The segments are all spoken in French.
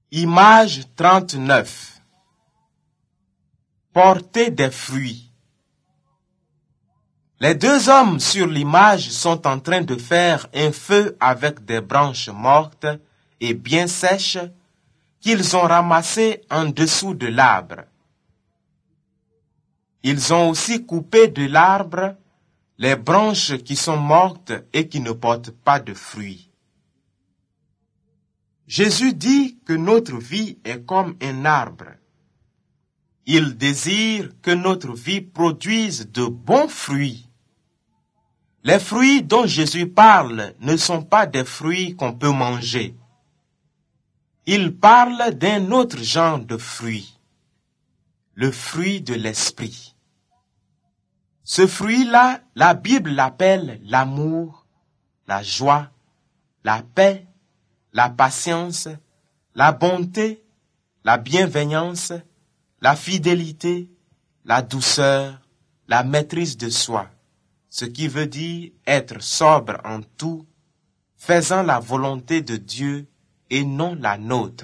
Image 39. Porter des fruits. Les deux hommes sur l'image sont en train de faire un feu avec des branches mortes et bien sèches qu'ils ont ramassées en dessous de l'arbre. Ils ont aussi coupé de l'arbre les branches qui sont mortes et qui ne portent pas de fruits. Jésus dit que notre vie est comme un arbre. Il désire que notre vie produise de bons fruits. Les fruits dont Jésus parle ne sont pas des fruits qu'on peut manger. Il parle d'un autre genre de fruit, le fruit de l'esprit. Ce fruit-là, la Bible l'appelle l'amour, la joie, la paix, la patience, la bonté, la bienveillance, la fidélité, la douceur, la maîtrise de soi, ce qui veut dire être sobre en tout, faisant la volonté de Dieu et non la nôtre.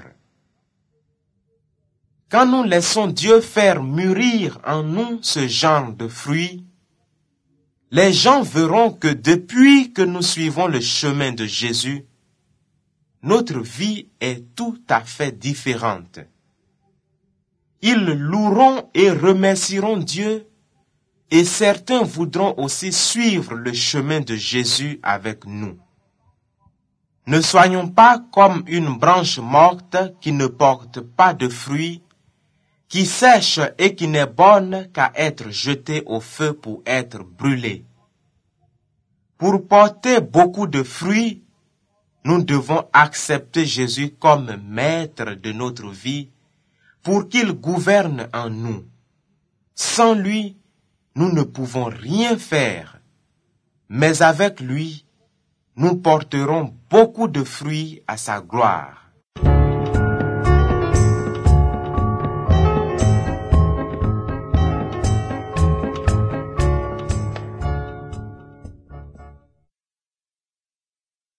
Quand nous laissons Dieu faire mûrir en nous ce genre de fruits, les gens verront que depuis que nous suivons le chemin de Jésus, notre vie est tout à fait différente. Ils loueront et remercieront Dieu et certains voudront aussi suivre le chemin de Jésus avec nous. Ne soyons pas comme une branche morte qui ne porte pas de fruits, qui sèche et qui n'est bonne qu'à être jetée au feu pour être brûlée. Pour porter beaucoup de fruits, nous devons accepter Jésus comme maître de notre vie pour qu'il gouverne en nous. Sans lui, nous ne pouvons rien faire, mais avec lui, nous porterons beaucoup de fruits à sa gloire.